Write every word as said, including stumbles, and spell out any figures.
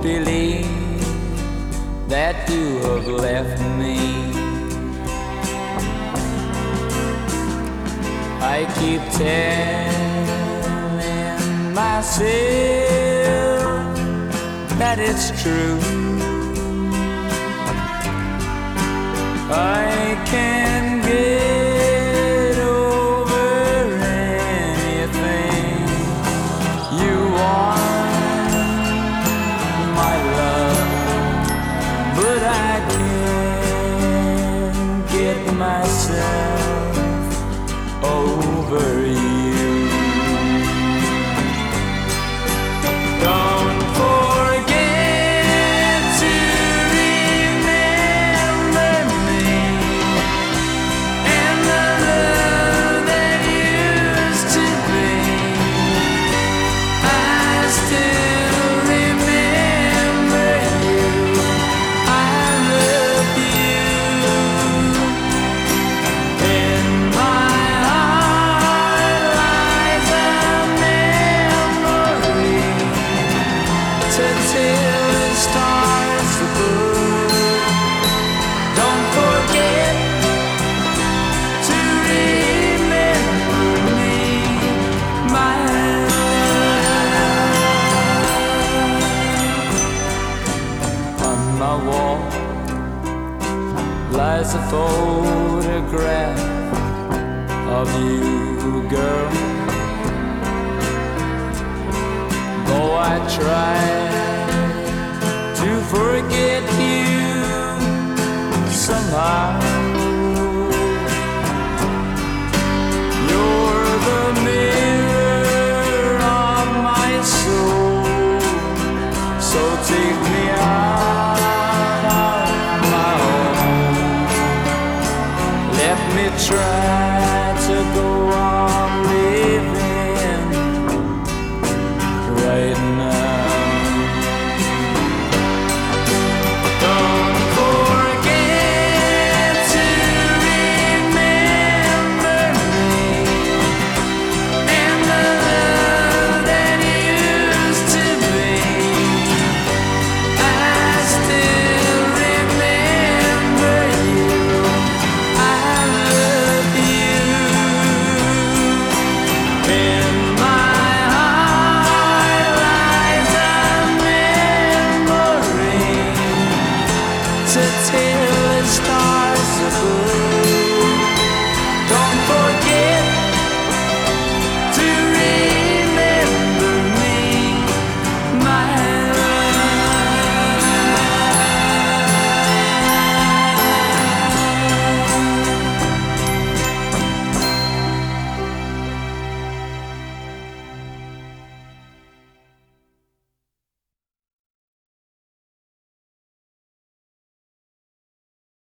believe that you have left me. I keep telling myself that it's true. I can't get over anything you want, my love, but I can't get myself over you. Don't forget to remember me and the love that used to be. I still remember you. I love you. In my heart lies a memory to tell the stars above. Don't forget to remember me, my love. On my wall lies a photograph of you, girl. Though I try